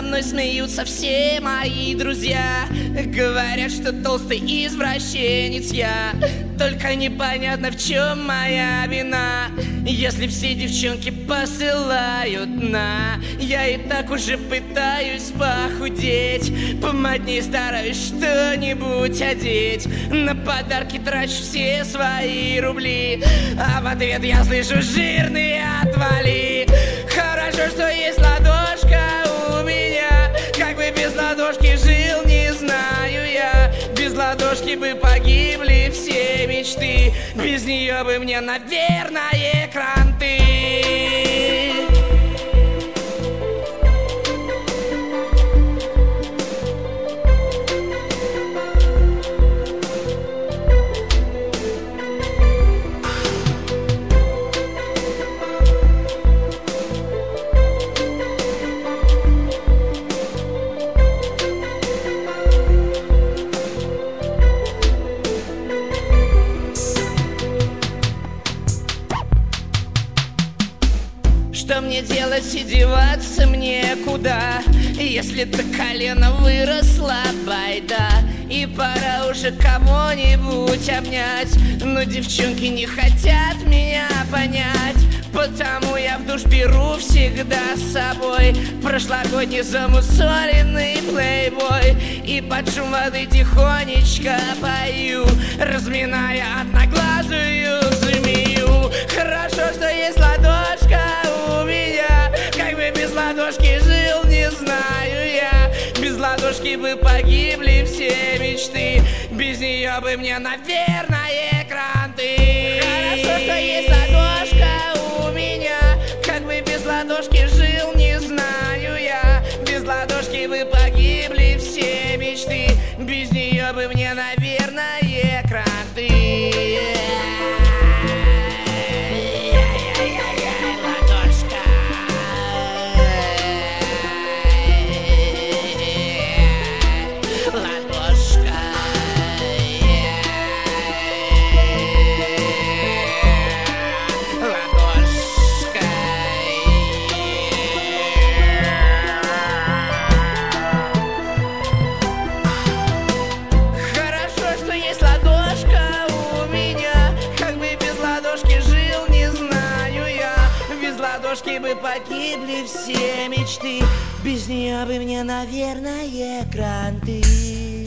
мной смеются все мои друзья. Говорят, что толстый извращенец я. Только непонятно, в чем моя вина. Если все девчонки посылают на, я и так уже пытаюсь похудеть. Помоднее стараюсь что-нибудь одеть. На подарки трачу все свои рубли, а в ответ я слышу: жирный, отвали. Хорошо, что есть ладошка у меня. Как бы без ладошки жил, не знаю я. Без ладошки бы погибли все мечты. Без нее бы мне, наверное, кранты. Что мне делать и деваться мне куда? Если то колено выросло, байда. И пора уже кого-нибудь обнять. Но девчонки не хотят меня понять. Потому я в душ беру всегда с собой прошлогодний замусоленный плейбой. И под шум воды тихонечко пою, разминая одноглазую змею. Хорошо, что есть ладошка у меня. Как бы без ладошки жил, не знаю я. Без ладошки бы погибли все мечты. Без нее бы мне, наверное, кранты. Хорошо, что есть ладошка у меня. Как бы без ладошки жил, не знаю я. Без ладошки бы погибли все мечты. Без нее бы мне, наверное, кранты. Ладошки бы погибли все мечты. Без нее бы мне, наверное, кранты.